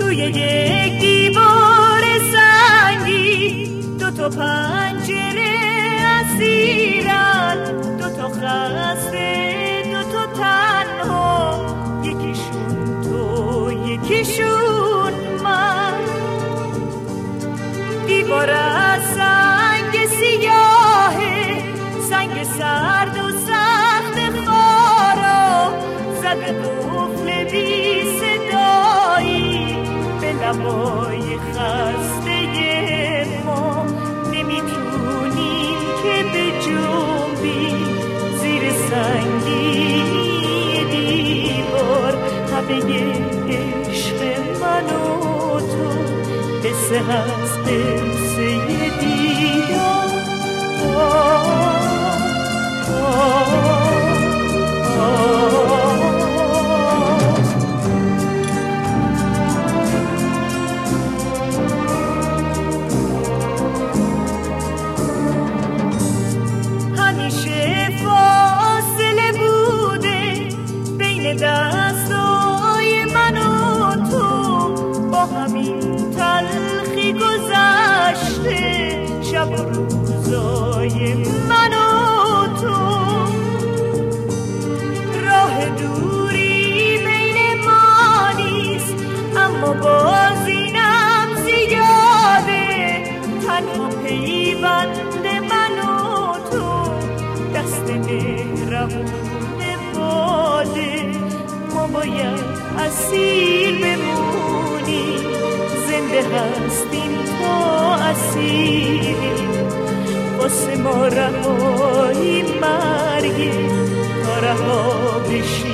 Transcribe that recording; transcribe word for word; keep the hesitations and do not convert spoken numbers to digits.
توی یک دیوار سنگی دو تا پنجره اسیرن، دو تا خسته دو تا تنها، یکیشون تو یکیشون من. دیوار از سنگ سیاهه، سنگ سرد و سخت خارا، زده قفل بی صدایی به لبای خسته ما. نمیتونیم که به جنبی زیر سنگی دیوار، همه عشق من و تو قصه هست، قصه دیدار. آه آه آه همیشه فاصله بوده بین دستای من و تو، با همین تلخی گذشته شب و روزای من و تو. راه دوری بین ما نیست، اما باز اینم زیاده، تنها پیوند من و تو دست مهربون باده. ما باید اسیر بمونیم، زنده هستیم تا اسیریم، واسه ما رهایی مرگه تا رها بشیم.